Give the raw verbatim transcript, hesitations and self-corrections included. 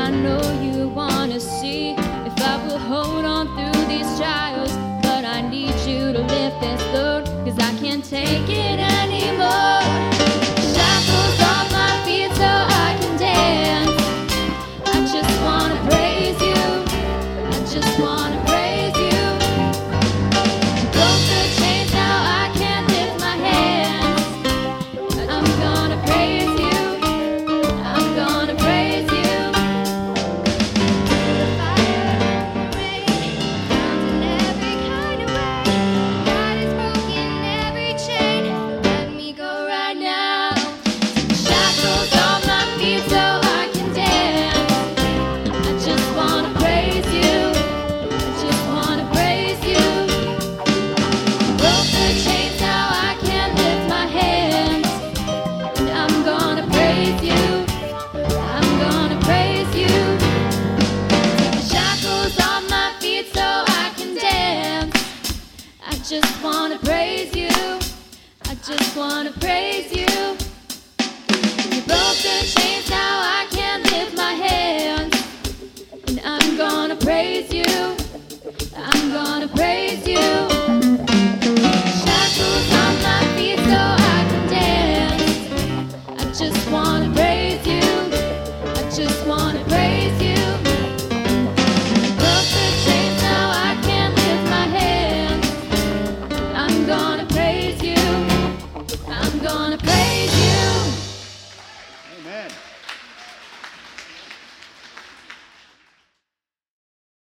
I know you wanna see if I will hold on through these trials, but I need you to lift this load, 'cause I can't take it anymore. Shackles off my feet so I can dance. I just wanna praise you. I just wanna praise you. Broke the chains, now I can't lift my hands. I'm gonna praise you. I'm gonna praise you. The fire, the rain, comes in every kind of way. God has broken every chain, so let me go right now. Shackles on my feet so I can dance. I just wanna praise you. I just wanna praise you. Broke the chains, now I can't lift my hands. And I'm gonna praise you. I'm gonna praise you. Shackles on my feet so I can dance. I just wanna praise you. I just wanna praise you. You broke the chains, now I can't lift my hands. And I'm gonna praise you. I'm gonna praise you.